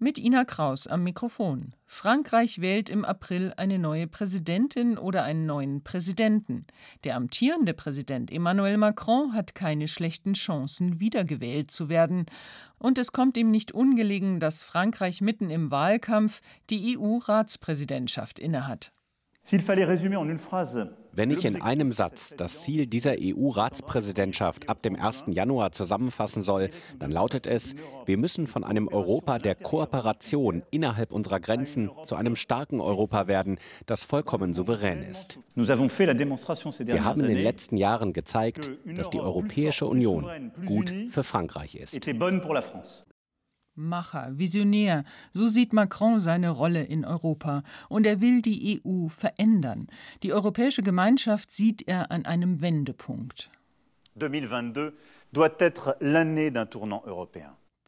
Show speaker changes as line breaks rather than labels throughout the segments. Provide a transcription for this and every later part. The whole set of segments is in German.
Mit Ina Kraus am Mikrofon. Frankreich wählt im April eine neue Präsidentin oder einen neuen Präsidenten. Der amtierende Präsident Emmanuel Macron hat keine schlechten Chancen, wiedergewählt zu werden. Und es kommt ihm nicht ungelegen, dass Frankreich mitten im Wahlkampf die EU-Ratspräsidentschaft innehat.
Wenn ich in einem Satz das Ziel dieser EU-Ratspräsidentschaft ab dem 1. Januar zusammenfassen soll, dann lautet es: Wir müssen von einem Europa der Kooperation innerhalb unserer Grenzen zu einem starken Europa werden, das vollkommen souverän ist. Wir haben in den letzten Jahren gezeigt, dass die Europäische Union gut für Frankreich ist.
Macher, Visionär, so sieht Macron seine Rolle in Europa. Und er will die EU verändern. Die Europäische Gemeinschaft sieht er an einem Wendepunkt.
2022 doit être l'année d'un tournant européen.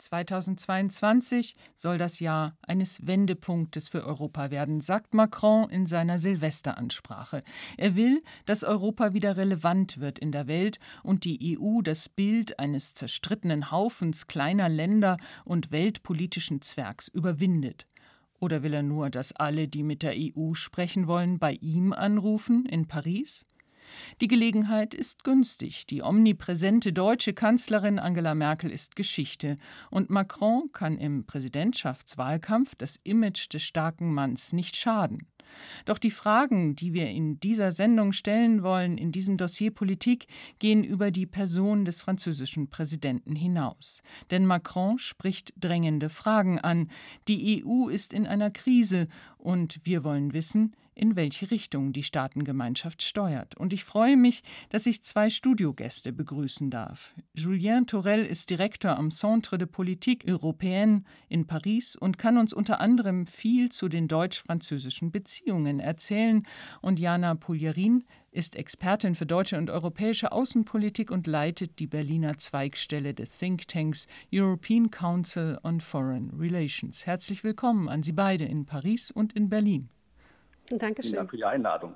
2022 soll das Jahr eines Wendepunktes für Europa werden, sagt Macron in seiner Silvesteransprache. Er will, dass Europa wieder relevant wird in der Welt und die EU das Bild eines zerstrittenen Haufens kleiner Länder und weltpolitischen Zwergs überwindet. Oder will er nur, dass alle, die mit der EU sprechen wollen, bei ihm anrufen in Paris? Die Gelegenheit ist günstig. Die omnipräsente deutsche Kanzlerin Angela Merkel ist Geschichte. Und Macron kann im Präsidentschaftswahlkampf das Image des starken Manns nicht schaden. Doch die Fragen, die wir in dieser Sendung stellen wollen, in diesem Dossier Politik, gehen über die Person des französischen Präsidenten hinaus. Denn Macron spricht drängende Fragen an. Die EU ist in einer Krise und wir wollen wissen, in welche Richtung die Staatengemeinschaft steuert. Und ich freue mich, dass ich zwei Studiogäste begrüßen darf. Julien Thorel ist Direktor am Centre de Politique Européenne in Paris und kann uns unter anderem viel zu den deutsch-französischen Beziehungen erzählen. Und Jana Puljarin ist Expertin für deutsche und europäische Außenpolitik und leitet die Berliner Zweigstelle des Thinktanks European Council on Foreign Relations. Herzlich willkommen an Sie beide in Paris und in Berlin.
Dankeschön.
Vielen Dank für die Einladung.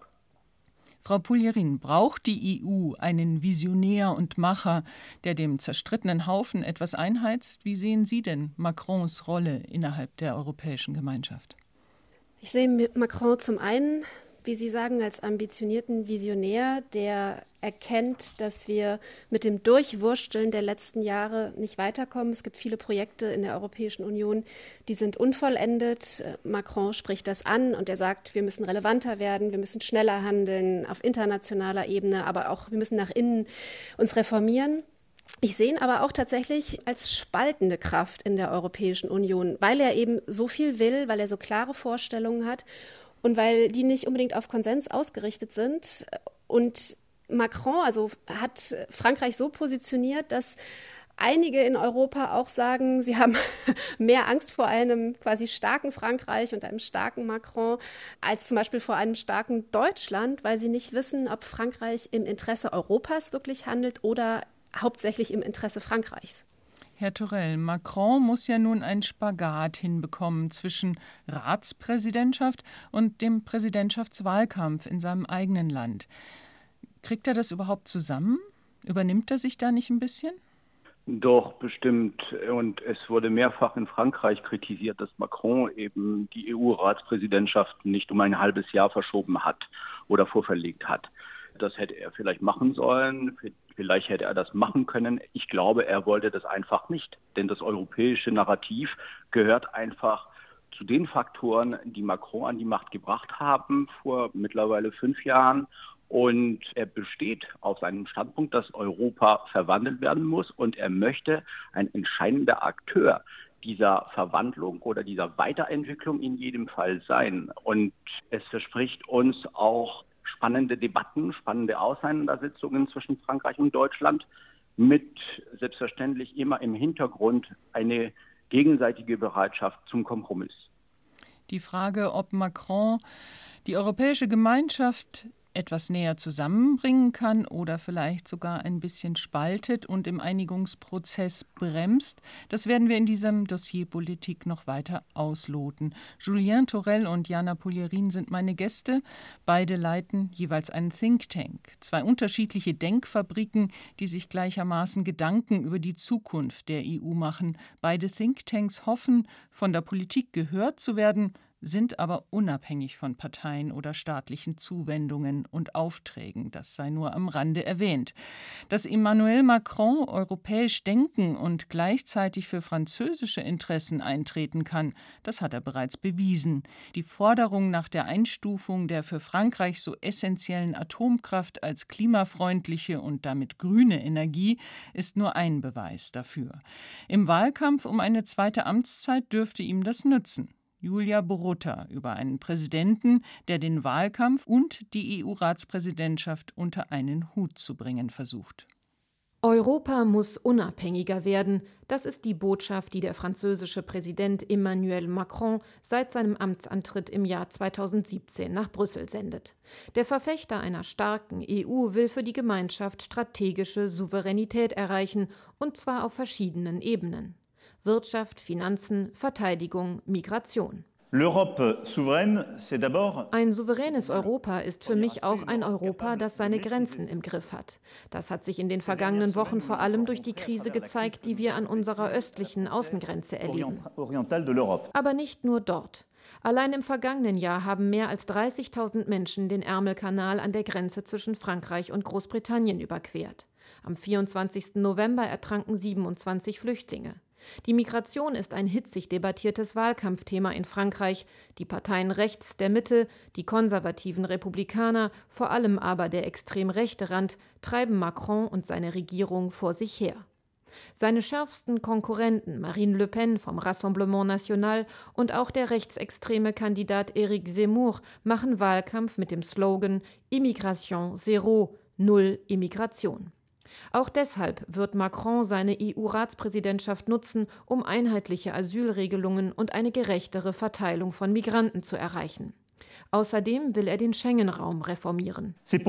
Frau Puljarin, braucht die EU einen Visionär und Macher, der dem zerstrittenen Haufen etwas einheizt? Wie sehen Sie denn Macrons Rolle innerhalb der Europäischen Gemeinschaft?
Ich sehe Macron zum einen, wie Sie sagen, als ambitionierten Visionär, der erkennt, dass wir mit dem Durchwursteln der letzten Jahre nicht weiterkommen. Es gibt viele Projekte in der Europäischen Union, die sind unvollendet. Macron spricht das an und er sagt, wir müssen relevanter werden, wir müssen schneller handeln auf internationaler Ebene, aber auch wir müssen nach innen uns reformieren. Ich sehe ihn aber auch tatsächlich als spaltende Kraft in der Europäischen Union, weil er eben so viel will, weil er so klare Vorstellungen hat und weil die nicht unbedingt auf Konsens ausgerichtet sind. Und Macron hat Frankreich so positioniert, dass einige in Europa auch sagen, sie haben mehr Angst vor einem quasi starken Frankreich und einem starken Macron als zum Beispiel vor einem starken Deutschland, weil sie nicht wissen, ob Frankreich im Interesse Europas wirklich handelt oder hauptsächlich im Interesse Frankreichs.
Herr Thorel, Macron muss ja nun einen Spagat hinbekommen zwischen Ratspräsidentschaft und dem Präsidentschaftswahlkampf in seinem eigenen Land. Kriegt er das überhaupt zusammen? Übernimmt er sich da nicht ein bisschen?
Doch, bestimmt. Und es wurde mehrfach in Frankreich kritisiert, dass Macron eben die EU-Ratspräsidentschaft nicht um ein halbes Jahr verschoben hat oder vorverlegt hat. Das hätte er vielleicht machen sollen. Vielleicht hätte er das machen können. Ich glaube, er wollte das einfach nicht. Denn das europäische Narrativ gehört einfach zu den Faktoren, die Macron an die Macht gebracht haben vor mittlerweile 5 Jahren. Und er besteht auf seinem Standpunkt, dass Europa verwandelt werden muss. Und er möchte ein entscheidender Akteur dieser Verwandlung oder dieser Weiterentwicklung in jedem Fall sein. Und es verspricht uns auch spannende Debatten, spannende Auseinandersetzungen zwischen Frankreich und Deutschland mit selbstverständlich immer im Hintergrund eine gegenseitige Bereitschaft zum Kompromiss.
Die Frage, ob Macron die Europäische Gemeinschaft etwas näher zusammenbringen kann oder vielleicht sogar ein bisschen spaltet und im Einigungsprozess bremst, das werden wir in diesem Dossier Politik noch weiter ausloten. Julien Thorel und Jana Pulierin sind meine Gäste. Beide leiten jeweils einen Think Tank. 2 unterschiedliche Denkfabriken, die sich gleichermaßen Gedanken über die Zukunft der EU machen. Beide Thinktanks hoffen, von der Politik gehört zu werden, sind aber unabhängig von Parteien oder staatlichen Zuwendungen und Aufträgen. Das sei nur am Rande erwähnt. Dass Emmanuel Macron europäisch denken und gleichzeitig für französische Interessen eintreten kann, das hat er bereits bewiesen. Die Forderung nach der Einstufung der für Frankreich so essentiellen Atomkraft als klimafreundliche und damit grüne Energie ist nur ein Beweis dafür. Im Wahlkampf um eine zweite Amtszeit dürfte ihm das nützen. Julia Borutta über einen Präsidenten, der den Wahlkampf und die EU-Ratspräsidentschaft unter einen Hut zu bringen versucht.
Europa muss unabhängiger werden. Das ist die Botschaft, die der französische Präsident Emmanuel Macron seit seinem Amtsantritt im Jahr 2017 nach Brüssel sendet. Der Verfechter einer starken EU will für die Gemeinschaft strategische Souveränität erreichen, und zwar auf verschiedenen Ebenen: Wirtschaft, Finanzen, Verteidigung, Migration. Ein souveränes Europa ist für mich auch ein Europa, das seine Grenzen im Griff hat. Das hat sich in den vergangenen Wochen vor allem durch die Krise gezeigt, die wir an unserer östlichen Außengrenze erleben. Aber nicht nur dort. Allein im vergangenen Jahr haben mehr als 30.000 Menschen den Ärmelkanal an der Grenze zwischen Frankreich und Großbritannien überquert. Am 24. November ertranken 27 Flüchtlinge. Die Migration ist ein hitzig debattiertes Wahlkampfthema in Frankreich. Die Parteien rechts der Mitte, die konservativen Republikaner, vor allem aber der extrem rechte Rand, treiben Macron und seine Regierung vor sich her. Seine schärfsten Konkurrenten Marine Le Pen vom Rassemblement National und auch der rechtsextreme Kandidat Éric Zemmour machen Wahlkampf mit dem Slogan Immigration Zero, Null Immigration. Auch deshalb wird Macron seine EU-Ratspräsidentschaft nutzen, um einheitliche Asylregelungen und eine gerechtere Verteilung von Migranten zu erreichen. Außerdem will er den Schengen-Raum reformieren. Wir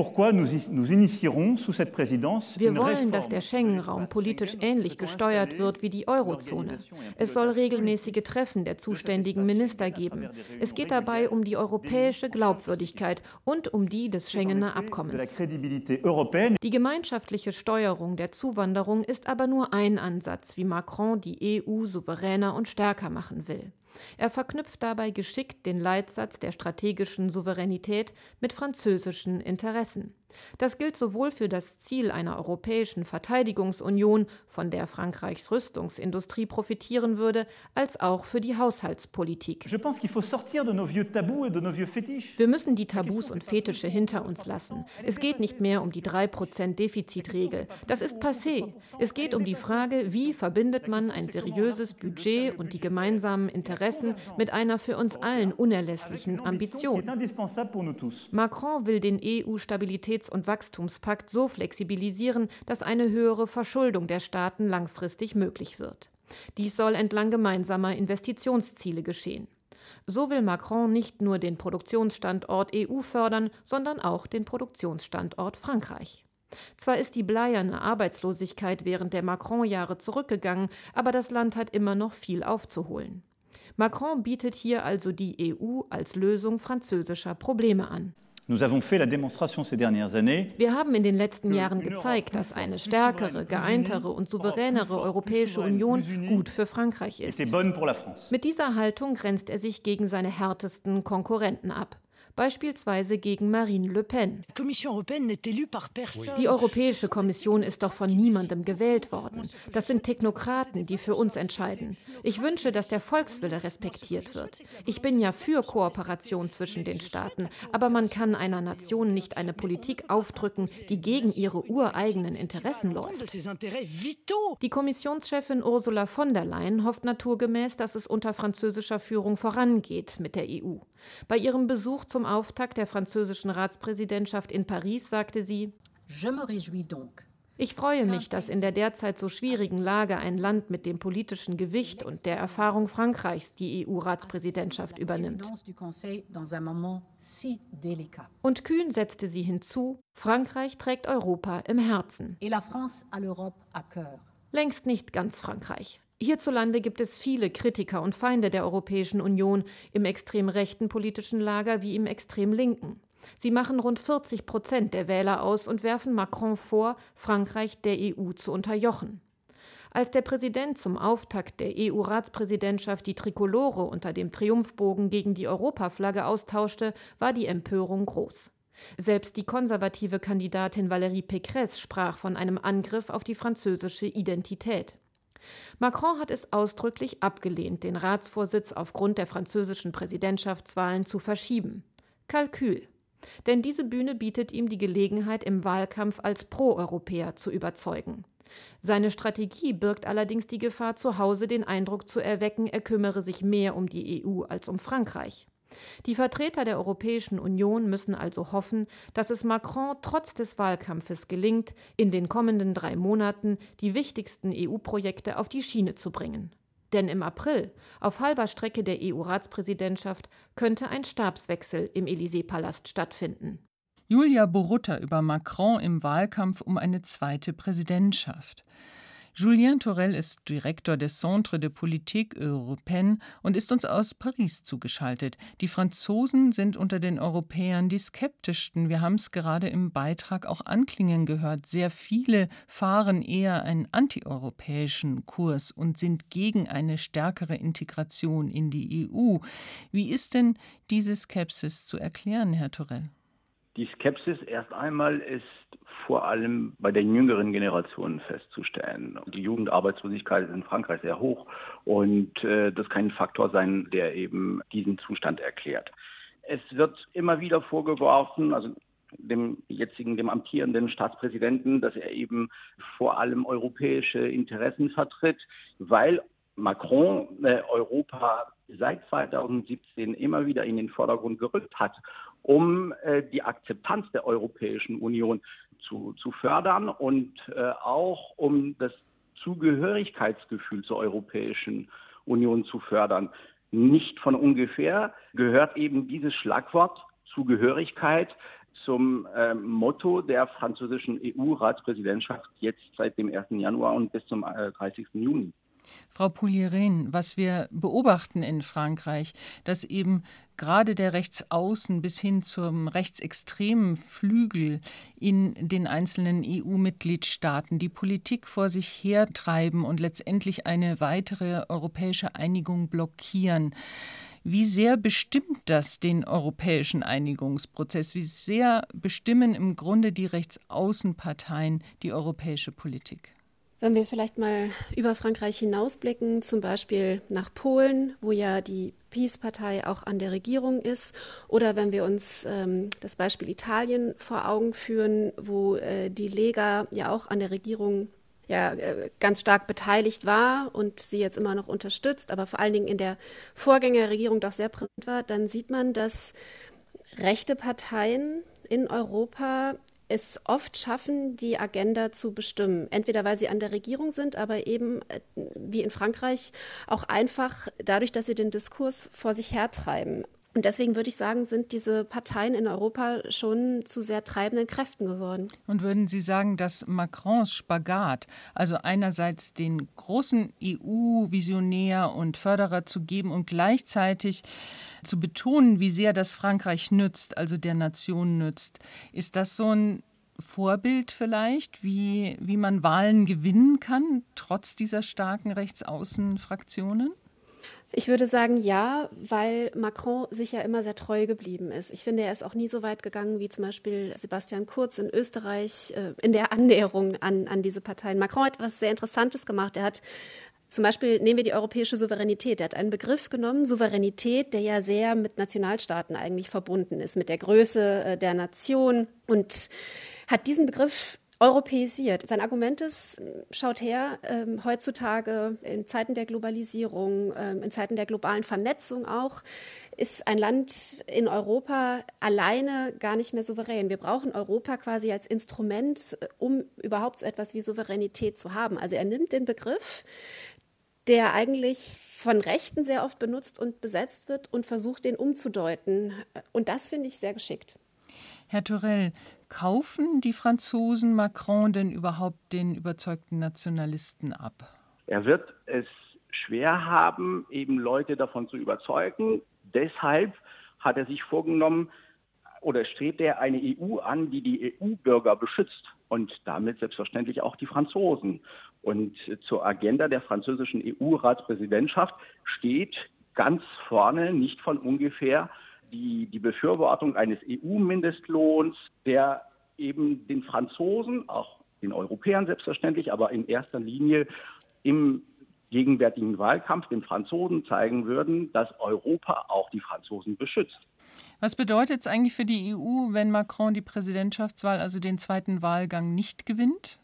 wollen, dass der Schengen-Raum politisch ähnlich gesteuert wird wie die Eurozone. Es soll regelmäßige Treffen der zuständigen Minister geben. Es geht dabei um die europäische Glaubwürdigkeit und um die des Schengener Abkommens. Die gemeinschaftliche Steuerung der Zuwanderung ist aber nur ein Ansatz, wie Macron die EU souveräner und stärker machen will. Er verknüpft dabei geschickt den Leitsatz der strategischen Souveränität mit französischen Interessen. Das gilt sowohl für das Ziel einer europäischen Verteidigungsunion, von der Frankreichs Rüstungsindustrie profitieren würde, als auch für die Haushaltspolitik. Wir müssen die Tabus und Fetische hinter uns lassen. Es geht nicht mehr um die 3% Defizitregel. Das ist passé. Es geht um die Frage, wie verbindet man ein seriöses Budget und die gemeinsamen Interessen mit einer für uns allen unerlässlichen Ambition. Macron will den EU-Stabilitäts- und Wachstumspakt so flexibilisieren, dass eine höhere Verschuldung der Staaten langfristig möglich wird. Dies soll entlang gemeinsamer Investitionsziele geschehen. So will Macron nicht nur den Produktionsstandort EU fördern, sondern auch den Produktionsstandort Frankreich. Zwar ist die bleierne Arbeitslosigkeit während der Macron-Jahre zurückgegangen, aber das Land hat immer noch viel aufzuholen. Macron bietet hier also die EU als Lösung französischer Probleme an. Wir haben in den letzten Jahren gezeigt, dass eine stärkere, geeintere und souveränere Europäische Union gut für Frankreich ist. Mit dieser Haltung grenzt er sich gegen seine härtesten Konkurrenten ab. Beispielsweise gegen Marine Le Pen. Die Europäische Kommission ist doch von niemandem gewählt worden. Das sind Technokraten, die für uns entscheiden. Ich wünsche, dass der Volkswille respektiert wird. Ich bin ja für Kooperation zwischen den Staaten, aber man kann einer Nation nicht eine Politik aufdrücken, die gegen ihre ureigenen Interessen läuft. Die Kommissionschefin Ursula von der Leyen hofft naturgemäß, dass es unter französischer Führung vorangeht mit der EU. Bei ihrem Besuch zum Auftakt der französischen Ratspräsidentschaft in Paris sagte sie: Ich freue mich, dass in der derzeit so schwierigen Lage ein Land mit dem politischen Gewicht und der Erfahrung Frankreichs die EU-Ratspräsidentschaft übernimmt. Und kühn setzte sie hinzu, Frankreich trägt Europa im Herzen. Längst nicht ganz Frankreich. Hierzulande gibt es viele Kritiker und Feinde der Europäischen Union, im extrem rechten politischen Lager wie im extrem linken. Sie machen rund 40% der Wähler aus und werfen Macron vor, Frankreich der EU zu unterjochen. Als der Präsident zum Auftakt der EU-Ratspräsidentschaft die Trikolore unter dem Triumphbogen gegen die Europaflagge austauschte, war die Empörung groß. Selbst die konservative Kandidatin Valérie Pécresse sprach von einem Angriff auf die französische Identität. Macron hat es ausdrücklich abgelehnt, den Ratsvorsitz aufgrund der französischen Präsidentschaftswahlen zu verschieben. Kalkül. Denn diese Bühne bietet ihm die Gelegenheit, im Wahlkampf als Pro-Europäer zu überzeugen. Seine Strategie birgt allerdings die Gefahr, zu Hause den Eindruck zu erwecken, er kümmere sich mehr um die EU als um Frankreich. Die Vertreter der Europäischen Union müssen also hoffen, dass es Macron trotz des Wahlkampfes gelingt, in den kommenden 3 Monaten die wichtigsten EU-Projekte auf die Schiene zu bringen. Denn im April, auf halber Strecke der EU-Ratspräsidentschaft, könnte ein Stabswechsel im Élysée-Palast stattfinden.
Julia Borutta über Macron im Wahlkampf um eine zweite Präsidentschaft. Julien Thorel ist Direktor des Centre de Politique Européenne und ist uns aus Paris zugeschaltet. Die Franzosen sind unter den Europäern die skeptischsten. Wir haben es gerade im Beitrag auch anklingen gehört. Sehr viele fahren eher einen antieuropäischen Kurs und sind gegen eine stärkere Integration in die EU. Wie ist denn diese Skepsis zu erklären, Herr Thorel?
Die Skepsis erst einmal ist vor allem bei der jüngeren Generation festzustellen. Die Jugendarbeitslosigkeit ist in Frankreich sehr hoch und das kann ein Faktor sein, der eben diesen Zustand erklärt. Es wird immer wieder vorgeworfen, also dem amtierenden Staatspräsidenten, dass er eben vor allem europäische Interessen vertritt, weil Macron Europa seit 2017 immer wieder in den Vordergrund gerückt hat, um die Akzeptanz der Europäischen Union zu fördern und auch um das Zugehörigkeitsgefühl zur Europäischen Union zu fördern. Nicht von ungefähr gehört eben dieses Schlagwort Zugehörigkeit zum Motto der französischen EU-Ratspräsidentschaft jetzt seit dem 1. Januar und bis zum 30. Juni.
Frau Poulieren, was wir beobachten in Frankreich, dass eben gerade der Rechtsaußen bis hin zum rechtsextremen Flügel in den einzelnen EU-Mitgliedstaaten die Politik vor sich hertreiben und letztendlich eine weitere europäische Einigung blockieren. Wie sehr bestimmt das den europäischen Einigungsprozess? Wie sehr bestimmen im Grunde die Rechtsaußenparteien die europäische Politik?
Wenn wir vielleicht mal über Frankreich hinausblicken, zum Beispiel nach Polen, wo ja die PiS-Partei auch an der Regierung ist, oder wenn wir uns das Beispiel Italien vor Augen führen, wo die Lega ja auch an der Regierung ganz stark beteiligt war und sie jetzt immer noch unterstützt, aber vor allen Dingen in der Vorgängerregierung doch sehr präsent war, dann sieht man, dass rechte Parteien in Europa es oft schaffen, die Agenda zu bestimmen. Entweder weil sie an der Regierung sind, aber eben wie in Frankreich auch einfach dadurch, dass sie den Diskurs vor sich hertreiben. Und deswegen würde ich sagen, sind diese Parteien in Europa schon zu sehr treibenden Kräften geworden.
Und würden Sie sagen, dass Macrons Spagat, also einerseits den großen EU-Visionär und Förderer zu geben und gleichzeitig zu betonen, wie sehr das Frankreich nützt, also der Nation nützt, ist das so ein Vorbild vielleicht, wie man Wahlen gewinnen kann, trotz dieser starken Rechtsaußenfraktionen?
Ich würde sagen, ja, weil Macron sich ja immer sehr treu geblieben ist. Ich finde, er ist auch nie so weit gegangen wie zum Beispiel Sebastian Kurz in Österreich in der Annäherung an diese Parteien. Macron hat etwas sehr Interessantes gemacht. Er hat zum Beispiel, nehmen wir die europäische Souveränität. Er hat einen Begriff genommen, Souveränität, der ja sehr mit Nationalstaaten eigentlich verbunden ist, mit der Größe der Nation, und hat diesen Begriff europäisiert. Sein Argument ist, schaut her, heutzutage in Zeiten der Globalisierung, in Zeiten der globalen Vernetzung auch, ist ein Land in Europa alleine gar nicht mehr souverän. Wir brauchen Europa quasi als Instrument, um überhaupt so etwas wie Souveränität zu haben. Also er nimmt den Begriff, der eigentlich von Rechten sehr oft benutzt und besetzt wird und versucht, den umzudeuten. Und das finde ich sehr geschickt.
Herr Thorel, kaufen die Franzosen Macron denn überhaupt den überzeugten Nationalisten ab?
Er wird es schwer haben, eben Leute davon zu überzeugen. Deshalb hat er sich vorgenommen oder strebt er eine EU an, die die EU-Bürger beschützt und damit selbstverständlich auch die Franzosen. Und zur Agenda der französischen EU-Ratspräsidentschaft steht ganz vorne, nicht von ungefähr, die Befürwortung eines EU-Mindestlohns, der eben den Franzosen, auch den Europäern selbstverständlich, aber in erster Linie im gegenwärtigen Wahlkampf den Franzosen zeigen würden, dass Europa auch die Franzosen beschützt.
Was bedeutet es eigentlich für die EU, wenn Macron die Präsidentschaftswahl, also den zweiten Wahlgang, nicht gewinnt?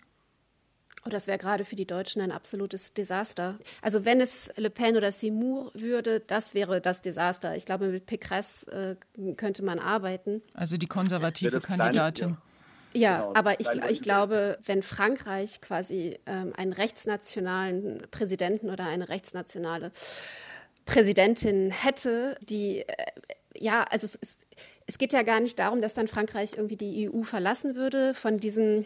Oh, das wäre gerade für die Deutschen ein absolutes Desaster. Also wenn es Le Pen oder Seymour würde, das wäre das Desaster. Ich glaube, mit Pécresse könnte man arbeiten.
Also die konservative Kandidatin.
Ja,
genau,
aber ich glaube, wenn Frankreich quasi einen rechtsnationalen Präsidenten oder eine rechtsnationale Präsidentin hätte, die, also es geht ja gar nicht darum, dass dann Frankreich irgendwie die EU verlassen würde. Von diesen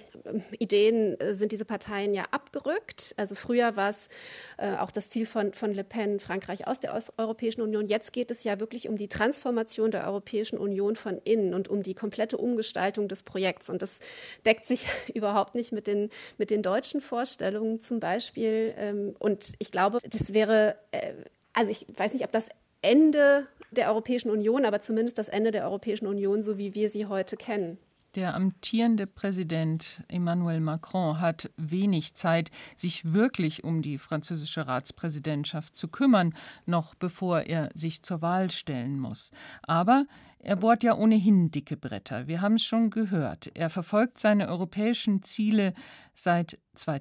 Ideen sind diese Parteien ja abgerückt. Also früher war es auch das Ziel von Le Pen, Frankreich aus der Europäischen Union. Jetzt geht es ja wirklich um die Transformation der Europäischen Union von innen und um die komplette Umgestaltung des Projekts. Und das deckt sich überhaupt nicht mit den deutschen Vorstellungen zum Beispiel. Und ich glaube, das wäre, also ich weiß nicht, ob das Ende der Europäischen Union, aber zumindest das Ende der Europäischen Union, so wie wir sie heute kennen.
Der amtierende Präsident Emmanuel Macron hat wenig Zeit, sich wirklich um die französische Ratspräsidentschaft zu kümmern, noch bevor er sich zur Wahl stellen muss. Aber er bohrt ja ohnehin dicke Bretter. Wir haben es schon gehört. Er verfolgt seine europäischen Ziele seit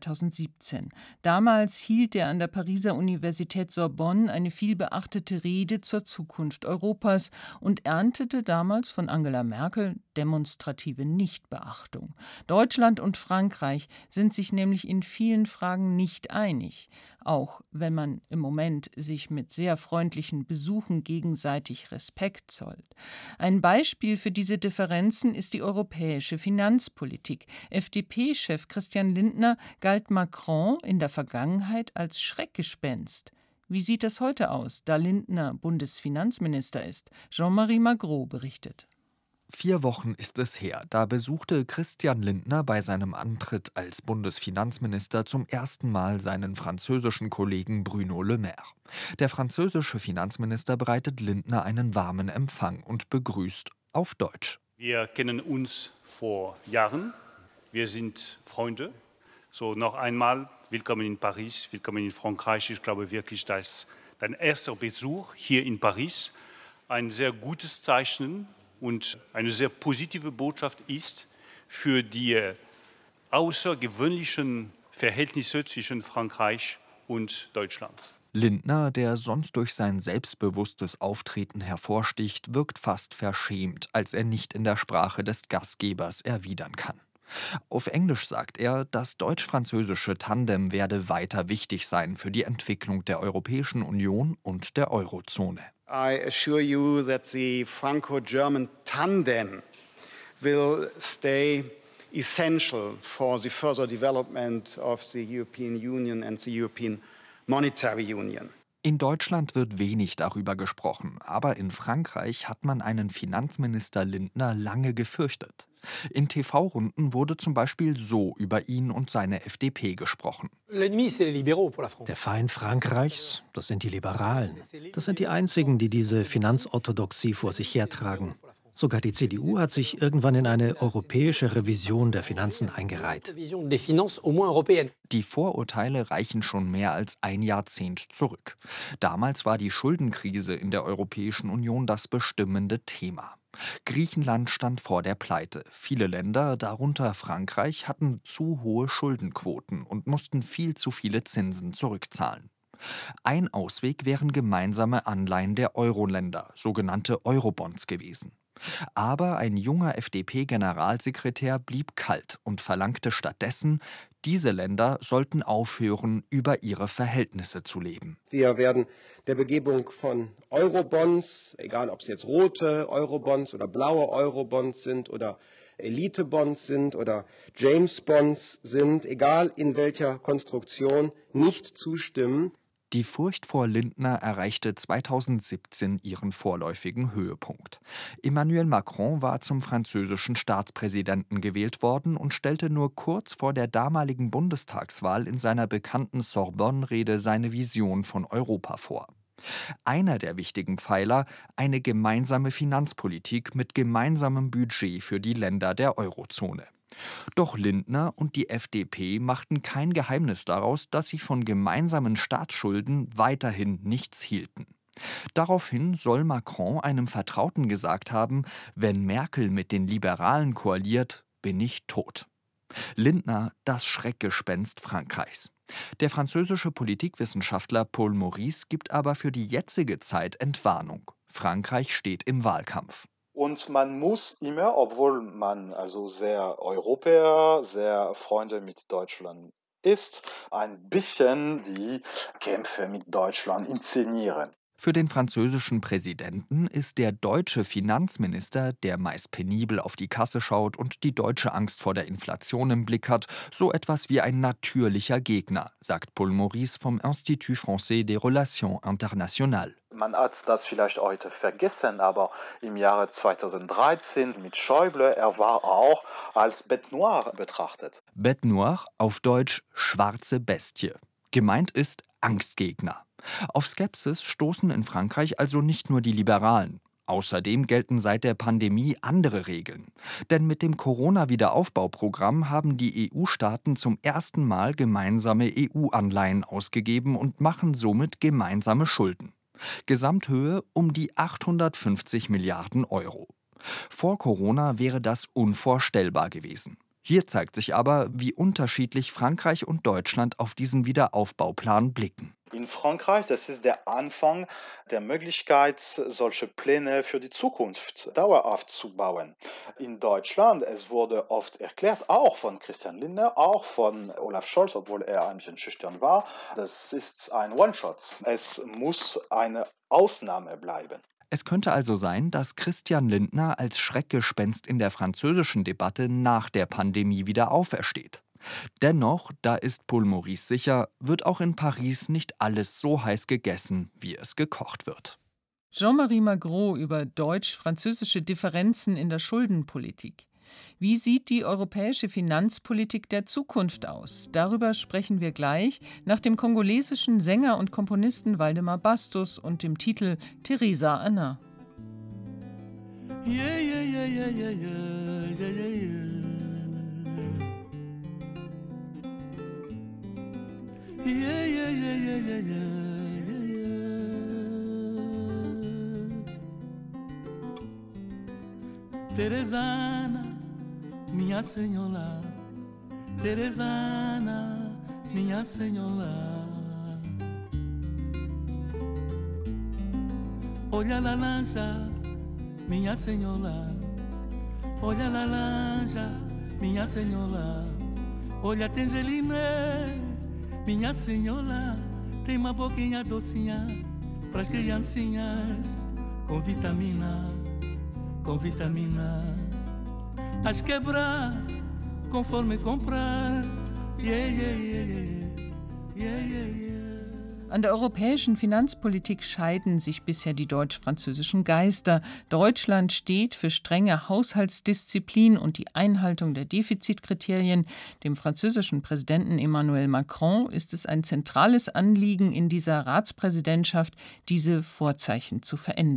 2017. Damals hielt er an der Pariser Universität Sorbonne eine vielbeachtete Rede zur Zukunft Europas und erntete damals von Angela Merkel demonstrative Nichtbeachtung. Deutschland und Frankreich sind sich nämlich in vielen Fragen nicht einig, auch wenn man im Moment sich mit sehr freundlichen Besuchen gegenseitig Respekt zollt. Ein Beispiel für diese Differenzen ist die europäische Finanzpolitik. FDP-Chef Christian Lindner galt Macron in der Vergangenheit als Schreckgespenst. Wie sieht das heute aus, da Lindner Bundesfinanzminister ist? Jean-Marie Magro berichtet.
4 Wochen ist es her, da besuchte Christian Lindner bei seinem Antritt als Bundesfinanzminister zum ersten Mal seinen französischen Kollegen Bruno Le Maire. Der französische Finanzminister bereitet Lindner einen warmen Empfang und begrüßt auf Deutsch.
Wir kennen uns vor Jahren, wir sind Freunde. So, noch einmal, willkommen in Paris, willkommen in Frankreich. Ich glaube wirklich, dass dein erster Besuch hier in Paris ein sehr gutes Zeichen und eine sehr positive Botschaft ist für die außergewöhnlichen Verhältnisse zwischen Frankreich und Deutschland.
Lindner, der sonst durch sein selbstbewusstes Auftreten hervorsticht, wirkt fast verschämt, als er nicht in der Sprache des Gastgebers erwidern kann. Auf Englisch sagt er, das deutsch-französische Tandem werde weiter wichtig sein für die Entwicklung der Europäischen Union und der Eurozone.
I assure you that the Franco-German tandem will stay essential for the further development of the European Union and the European Monetary Union.
In Deutschland wird wenig darüber gesprochen, aber in Frankreich hat man einen Finanzminister Lindner lange gefürchtet. In TV-Runden wurde zum Beispiel so über ihn und seine FDP gesprochen.
Der Feind Frankreichs, das sind die Liberalen. Das sind die einzigen, die diese Finanzorthodoxie vor sich hertragen. Sogar die CDU hat sich irgendwann in eine europäische Revision der Finanzen eingereiht.
Die Vorurteile reichen schon mehr als ein Jahrzehnt zurück. Damals war die Schuldenkrise in der Europäischen Union das bestimmende Thema. Griechenland stand vor der Pleite. Viele Länder, darunter Frankreich, hatten zu hohe Schuldenquoten und mussten viel zu viele Zinsen zurückzahlen. Ein Ausweg wären gemeinsame Anleihen der Euro-Länder, sogenannte Eurobonds gewesen. Aber ein junger FDP-Generalsekretär blieb kalt und verlangte stattdessen, diese Länder sollten aufhören, über ihre Verhältnisse zu leben.
Wir werden der Begebung von Eurobonds, egal ob es jetzt rote Eurobonds oder blaue Eurobonds sind oder Elitebonds sind oder James-Bonds sind, egal in welcher Konstruktion, nicht zustimmen.
Die Furcht vor Lindner erreichte 2017 ihren vorläufigen Höhepunkt. Emmanuel Macron war zum französischen Staatspräsidenten gewählt worden und stellte nur kurz vor der damaligen Bundestagswahl in seiner bekannten Sorbonne-Rede seine Vision von Europa vor. Einer der wichtigen Pfeiler: eine gemeinsame Finanzpolitik mit gemeinsamem Budget für die Länder der Eurozone. Doch Lindner und die FDP machten kein Geheimnis daraus, dass sie von gemeinsamen Staatsschulden weiterhin nichts hielten. Daraufhin soll Macron einem Vertrauten gesagt haben: Wenn Merkel mit den Liberalen koaliert, bin ich tot. Lindner, das Schreckgespenst Frankreichs. Der französische Politikwissenschaftler Paul Maurice gibt aber für die jetzige Zeit Entwarnung. Frankreich steht im Wahlkampf.
Und man muss immer, obwohl man also sehr Europäer, sehr Freunde mit Deutschland ist, ein bisschen die Kämpfe mit Deutschland inszenieren.
Für den französischen Präsidenten ist der deutsche Finanzminister, der meist penibel auf die Kasse schaut und die deutsche Angst vor der Inflation im Blick hat, so etwas wie ein natürlicher Gegner, sagt Paul Maurice vom Institut Français des Relations Internationales.
Man hat das vielleicht heute vergessen, aber im Jahre 2013 mit Schäuble, er war auch als Bête Noire betrachtet.
Bête Noire, auf Deutsch schwarze Bestie. Gemeint ist Angstgegner. Auf Skepsis stoßen in Frankreich also nicht nur die Liberalen. Außerdem gelten seit der Pandemie andere Regeln. Denn mit dem Corona-Wiederaufbauprogramm haben die EU-Staaten zum ersten Mal gemeinsame EU-Anleihen ausgegeben und machen somit gemeinsame Schulden. Gesamthöhe um die 850 Milliarden Euro. Vor Corona wäre das unvorstellbar gewesen. Hier zeigt sich aber, wie unterschiedlich Frankreich und Deutschland auf diesen Wiederaufbauplan blicken.
In Frankreich, das ist der Anfang der Möglichkeit, solche Pläne für die Zukunft dauerhaft zu bauen. In Deutschland, es wurde oft erklärt, auch von Christian Lindner, auch von Olaf Scholz, obwohl er ein bisschen schüchtern war, das ist ein One-Shot. Es muss eine Ausnahme bleiben.
Es könnte also sein, dass Christian Lindner als Schreckgespenst in der französischen Debatte nach der Pandemie wieder aufersteht. Dennoch, da ist Paul Maurice sicher, wird auch in Paris nicht alles so heiß gegessen, wie es gekocht wird.
Jean-Marie Magro über deutsch-französische Differenzen in der Schuldenpolitik. Wie sieht die europäische Finanzpolitik der Zukunft aus? Darüber sprechen wir gleich nach dem kongolesischen Sänger und Komponisten Waldemar Bastos und dem Titel Teresa Anna.
Yeah, yeah, yeah, yeah, yeah, yeah, yeah, yeah. Yeah, yeah, yeah, yeah, yeah, yeah, yeah. Teresana, minha senhora, Teresana, minha senhora. Olha a laranja, minha senhora. Olha a laranja, minha senhora. Olha a tangerina, minha senhora. Tem uma boquinha docinha pras criancinhas, com vitamina, com vitamina. As quebrar conforme comprar. Yeah, yeah, yeah, yeah, yeah, yeah, yeah.
An der europäischen Finanzpolitik scheiden sich bisher die deutsch-französischen Geister. Deutschland steht für strenge Haushaltsdisziplin und die Einhaltung der Defizitkriterien. Dem französischen Präsidenten Emmanuel Macron ist es ein zentrales Anliegen in dieser Ratspräsidentschaft, diese Vorzeichen zu verändern.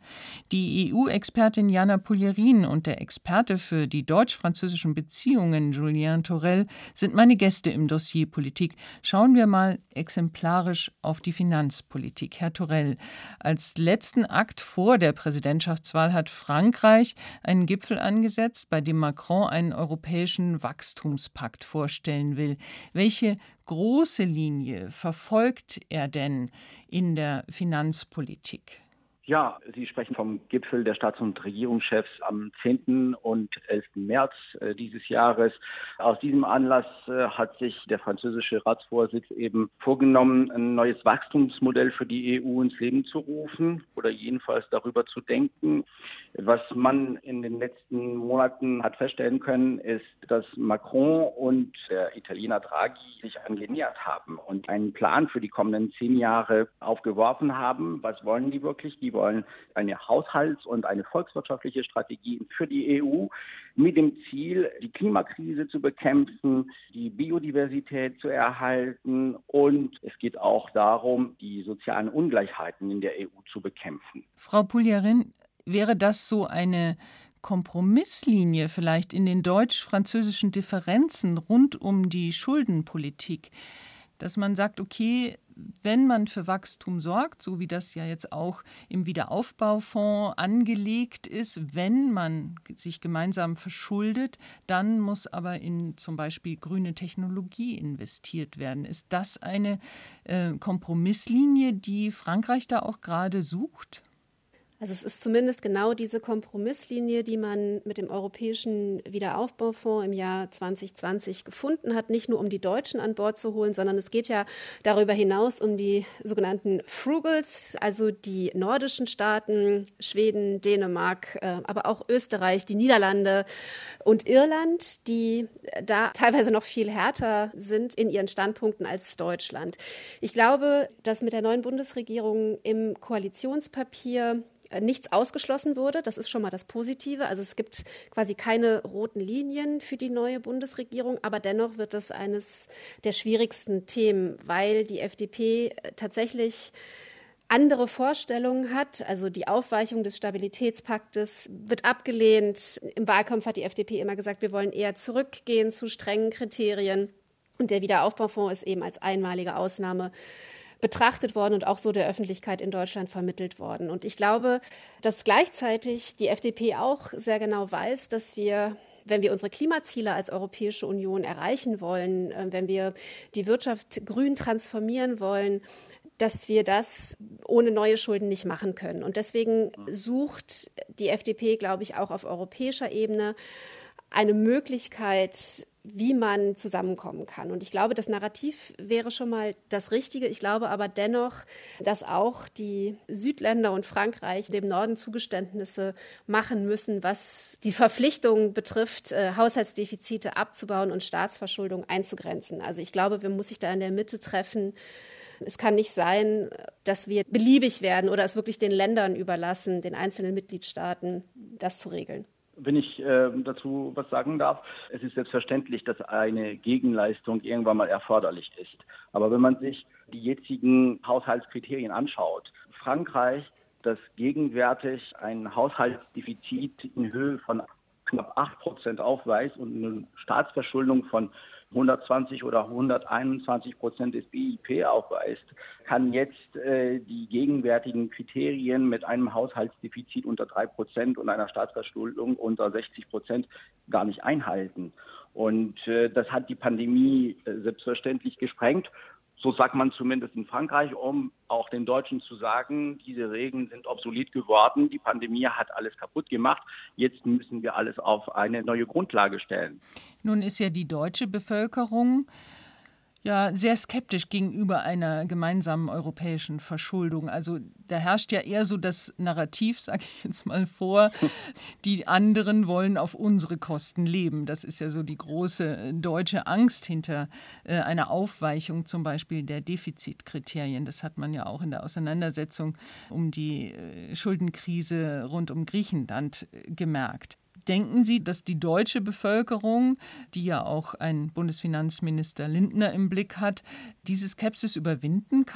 Die EU-Expertin Jana Pulierin und der Experte für die deutsch-französischen Beziehungen Julien Thorel sind meine Gäste im Dossier Politik. Schauen wir mal exemplarisch auf die Finanzpolitik. Herr Thorel, als letzten Akt vor der Präsidentschaftswahl hat Frankreich einen Gipfel angesetzt, bei dem Macron einen europäischen Wachstumspakt vorstellen will. Welche große Linie verfolgt er denn in der Finanzpolitik?
Ja, Sie sprechen vom Gipfel der Staats- und Regierungschefs am 10. und 11. März dieses Jahres. Aus diesem Anlass hat sich der französische Ratsvorsitz eben vorgenommen, ein neues Wachstumsmodell für die EU ins Leben zu rufen oder jedenfalls darüber zu denken. Was man in den letzten Monaten hat feststellen können, ist, dass Macron und der Italiener Draghi sich angenähert haben und einen Plan für die kommenden 10 Jahre aufgeworfen haben. Was wollen die wirklich? Die wollen eine Haushalts- und eine volkswirtschaftliche Strategie für die EU mit dem Ziel, die Klimakrise zu bekämpfen, die Biodiversität zu erhalten und es geht auch darum, die sozialen Ungleichheiten in der EU zu bekämpfen.
Frau Pulierin, wäre das so eine Kompromisslinie vielleicht in den deutsch-französischen Differenzen rund um die Schuldenpolitik, dass man sagt, okay, wenn man für Wachstum sorgt, so wie das ja jetzt auch im Wiederaufbaufonds angelegt ist, wenn man sich gemeinsam verschuldet, dann muss aber in zum Beispiel grüne Technologie investiert werden. Ist das eine Kompromisslinie, die Frankreich da auch gerade sucht?
Also es ist zumindest genau diese Kompromisslinie, die man mit dem Europäischen Wiederaufbaufonds im Jahr 2020 gefunden hat, nicht nur um die Deutschen an Bord zu holen, sondern es geht ja darüber hinaus um die sogenannten Frugals, also die nordischen Staaten, Schweden, Dänemark, aber auch Österreich, die Niederlande und Irland, die da teilweise noch viel härter sind in ihren Standpunkten als Deutschland. Ich glaube, dass mit der neuen Bundesregierung im Koalitionspapier nichts ausgeschlossen wurde. Das ist schon mal das Positive. Also es gibt quasi keine roten Linien für die neue Bundesregierung, aber dennoch wird das eines der schwierigsten Themen, weil die FDP tatsächlich andere Vorstellungen hat. Also die Aufweichung des Stabilitätspaktes wird abgelehnt. Im Wahlkampf hat die FDP immer gesagt, wir wollen eher zurückgehen zu strengen Kriterien. Und der Wiederaufbaufonds ist eben als einmalige Ausnahme betrachtet worden und auch so der Öffentlichkeit in Deutschland vermittelt worden. Und ich glaube, dass gleichzeitig die FDP auch sehr genau weiß, dass wir, wenn wir unsere Klimaziele als Europäische Union erreichen wollen, wenn wir die Wirtschaft grün transformieren wollen, dass wir das ohne neue Schulden nicht machen können. Und deswegen sucht die FDP, glaube ich, auch auf europäischer Ebene eine Möglichkeit, wie man zusammenkommen kann. Und ich glaube, das Narrativ wäre schon mal das Richtige. Ich glaube aber dennoch, dass auch die Südländer und Frankreich dem Norden Zugeständnisse machen müssen, was die Verpflichtung betrifft, Haushaltsdefizite abzubauen und Staatsverschuldung einzugrenzen. Also ich glaube, wir müssen sich da in der Mitte treffen. Es kann nicht sein, dass wir beliebig werden oder es wirklich den Ländern überlassen, den einzelnen Mitgliedstaaten, das zu regeln.
Wenn ich dazu was sagen darf, es ist selbstverständlich, dass eine Gegenleistung irgendwann mal erforderlich ist. Aber wenn man sich die jetzigen Haushaltskriterien anschaut, Frankreich, das gegenwärtig ein Haushaltsdefizit in Höhe von knapp 8% aufweist und eine Staatsverschuldung von 120 oder 121% des BIP aufweist, kann jetzt die gegenwärtigen Kriterien mit einem Haushaltsdefizit unter 3% und einer Staatsverschuldung unter 60% gar nicht einhalten. Und das hat die Pandemie selbstverständlich gesprengt. So sagt man zumindest in Frankreich, um auch den Deutschen zu sagen, diese Regeln sind obsolet geworden, die Pandemie hat alles kaputt gemacht, jetzt müssen wir alles auf eine neue Grundlage stellen.
Nun ist ja die deutsche Bevölkerung ja sehr skeptisch gegenüber einer gemeinsamen europäischen Verschuldung. Also da herrscht ja eher so das Narrativ, sage ich jetzt mal vor, die anderen wollen auf unsere Kosten leben. Das ist ja so die große deutsche Angst hinter einer Aufweichung zum Beispiel der Defizitkriterien. Das hat man ja auch in der Auseinandersetzung um die Schuldenkrise rund um Griechenland gemerkt. Denken Sie, dass die deutsche Bevölkerung, die ja auch ein Bundesfinanzminister Lindner im Blick hat, diese Skepsis überwinden kann?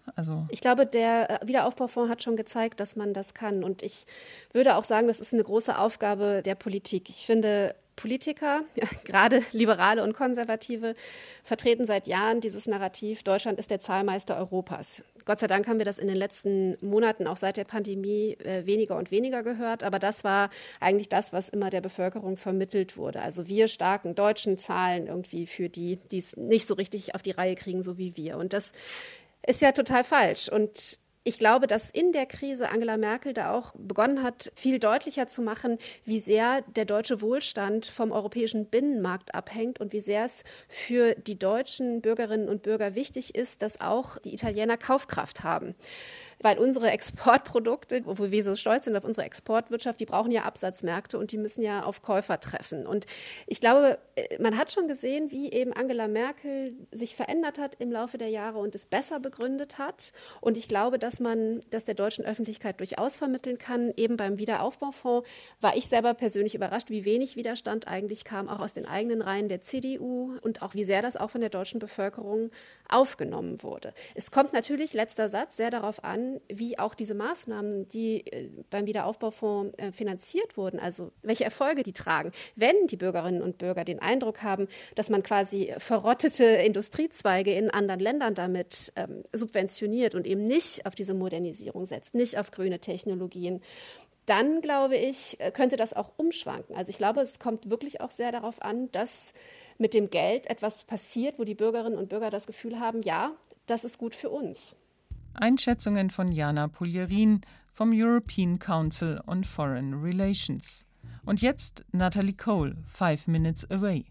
Also
ich glaube, der Wiederaufbaufonds hat schon gezeigt, dass man das kann. Und ich würde auch sagen, das ist eine große Aufgabe der Politik. Ich finde, Politiker, gerade Liberale und Konservative, vertreten seit Jahren dieses Narrativ, Deutschland ist der Zahlmeister Europas. Gott sei Dank haben wir das in den letzten Monaten, auch seit der Pandemie, weniger und weniger gehört. Aber das war eigentlich das, was immer der Bevölkerung vermittelt wurde. Also wir starken Deutschen zahlen irgendwie für die es nicht so richtig auf die Reihe kriegen, so wie wir. Und das ist ja total falsch. Und ich glaube, dass in der Krise Angela Merkel da auch begonnen hat, viel deutlicher zu machen, wie sehr der deutsche Wohlstand vom europäischen Binnenmarkt abhängt und wie sehr es für die deutschen Bürgerinnen und Bürger wichtig ist, dass auch die Italiener Kaufkraft haben. Weil unsere Exportprodukte, wo wir so stolz sind auf unsere Exportwirtschaft, die brauchen ja Absatzmärkte und die müssen ja auf Käufer treffen. Und ich glaube, man hat schon gesehen, wie eben Angela Merkel sich verändert hat im Laufe der Jahre und es besser begründet hat. Und ich glaube, dass man das der deutschen Öffentlichkeit durchaus vermitteln kann. Eben beim Wiederaufbaufonds war ich selber persönlich überrascht, wie wenig Widerstand eigentlich kam, auch aus den eigenen Reihen der CDU und auch wie sehr das auch von der deutschen Bevölkerung aufgenommen wurde. Es kommt natürlich, letzter Satz, sehr darauf an, wie auch diese Maßnahmen, die beim Wiederaufbaufonds finanziert wurden, also welche Erfolge die tragen. Wenn die Bürgerinnen und Bürger den Eindruck haben, dass man quasi verrottete Industriezweige in anderen Ländern damit subventioniert und eben nicht auf diese Modernisierung setzt, nicht auf grüne Technologien, dann, glaube ich, könnte das auch umschwanken. Also ich glaube, es kommt wirklich auch sehr darauf an, dass mit dem Geld etwas passiert, wo die Bürgerinnen und Bürger das Gefühl haben, ja, das ist gut für uns.
Einschätzungen von Jana Pulierin vom European Council on Foreign Relations. Und jetzt Natalie Cole, 5 Minutes Away.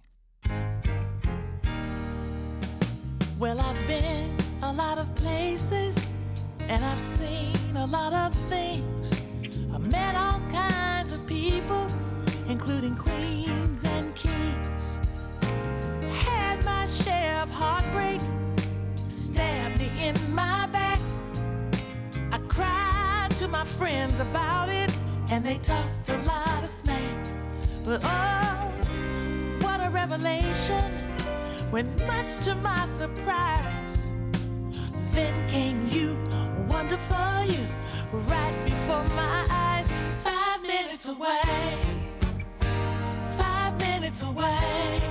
Well, I've been a lot of places and I've seen a lot of things. I've met all kinds of people, including queens and kings. Had my share of heartbreak, stabbed me in my back. I cried to my friends about it, and they talked a lot of smack. But oh, what a revelation, when much to my surprise, then came you, wonderful you, right before my eyes. 5 minutes away, 5 minutes away.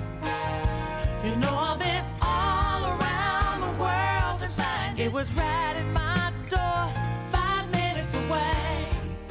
You know I've been all around the world to find it was right in my door, 5 minutes away.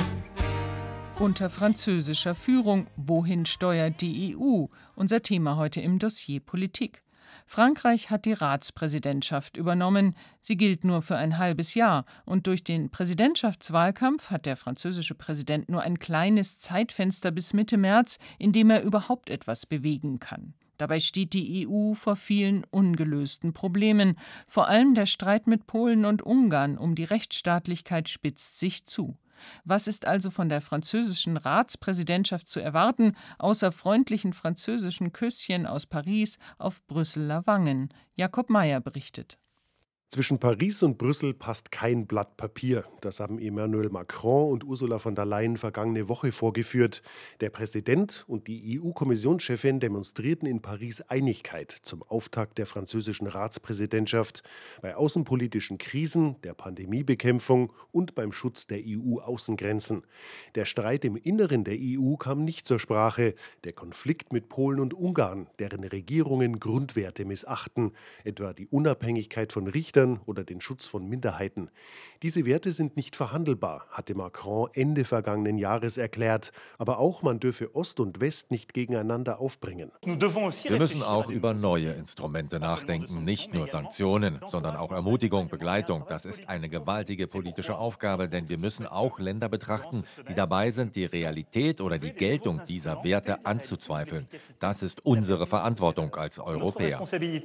Unter französischer Führung, wohin steuert die EU? Unser Thema heute im Dossier Politik. Frankreich hat die Ratspräsidentschaft übernommen. Sie gilt nur für ein halbes Jahr. Und durch den Präsidentschaftswahlkampf hat der französische Präsident nur ein kleines Zeitfenster bis Mitte März, in dem er überhaupt etwas bewegen kann. Dabei steht die EU vor vielen ungelösten Problemen. Vor allem der Streit mit Polen und Ungarn um die Rechtsstaatlichkeit spitzt sich zu. Was ist also von der französischen Ratspräsidentschaft zu erwarten, außer freundlichen französischen Küsschen aus Paris auf Brüsseler Wangen? Jakob Mayer berichtet.
Zwischen Paris und Brüssel passt kein Blatt Papier. Das haben Emmanuel Macron und Ursula von der Leyen vergangene Woche vorgeführt. Der Präsident und die EU-Kommissionschefin demonstrierten in Paris Einigkeit zum Auftakt der französischen Ratspräsidentschaft bei außenpolitischen Krisen, der Pandemiebekämpfung und beim Schutz der EU-Außengrenzen. Der Streit im Inneren der EU kam nicht zur Sprache. Der Konflikt mit Polen und Ungarn, deren Regierungen Grundwerte missachten, etwa die Unabhängigkeit von Richtern oder den Schutz von Minderheiten. Diese Werte sind nicht verhandelbar, hatte Macron Ende vergangenen Jahres erklärt. Aber auch man dürfe Ost und West nicht gegeneinander aufbringen.
Wir müssen auch über neue Instrumente nachdenken, nicht nur Sanktionen, sondern auch Ermutigung, Begleitung. Das ist eine gewaltige politische Aufgabe, denn wir müssen auch Länder betrachten, die dabei sind, die Realität oder die Geltung dieser Werte anzuzweifeln. Das ist unsere Verantwortung als Europäer.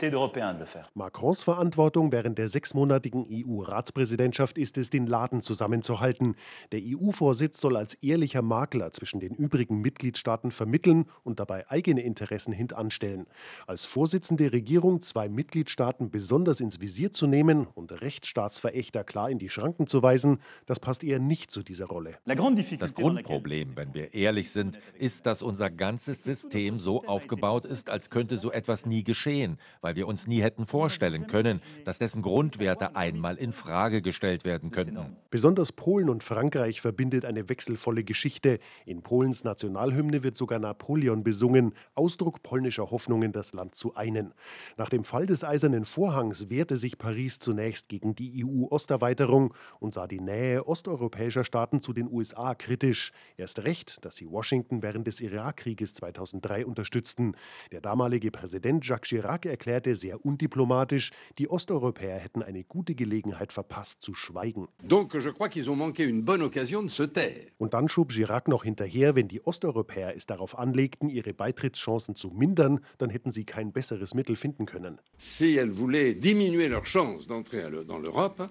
Macrons Verantwortung während der 6-monatigen EU-Ratspräsidentschaft ist es, den Laden zusammenzuhalten. Der EU-Vorsitz soll als ehrlicher Makler zwischen den übrigen Mitgliedstaaten vermitteln und dabei eigene Interessen hintanstellen. Als Vorsitzende Regierung 2 Mitgliedstaaten besonders ins Visier zu nehmen und Rechtsstaatsverächter klar in die Schranken zu weisen, das passt eher nicht zu dieser Rolle.
Das Grundproblem, wenn wir ehrlich sind, ist, dass unser ganzes System so aufgebaut ist, als könnte so etwas nie geschehen, weil wir uns nie hätten vorstellen können, dass dessen Grundwerte einmal in Frage gestellt werden könnten.
Besonders Polen und Frankreich verbindet eine wechselvolle Geschichte. In Polens Nationalhymne wird sogar Napoleon besungen, Ausdruck polnischer Hoffnungen, das Land zu einen. Nach dem Fall des Eisernen Vorhangs wehrte sich Paris zunächst gegen die EU-Osterweiterung und sah die Nähe osteuropäischer Staaten zu den USA kritisch. Erst recht, dass sie Washington während des Irakkrieges 2003 unterstützten. Der damalige Präsident Jacques Chirac erklärte sehr undiplomatisch, die Osteuropäer hätten eine gute Gelegenheit verpasst, zu schweigen. Und dann schob Chirac noch hinterher, wenn die Osteuropäer es darauf anlegten, ihre Beitrittschancen zu mindern, dann hätten sie kein besseres Mittel finden können.
Si elles voulaient diminuer leurs chances d'entrer dans l'Europe,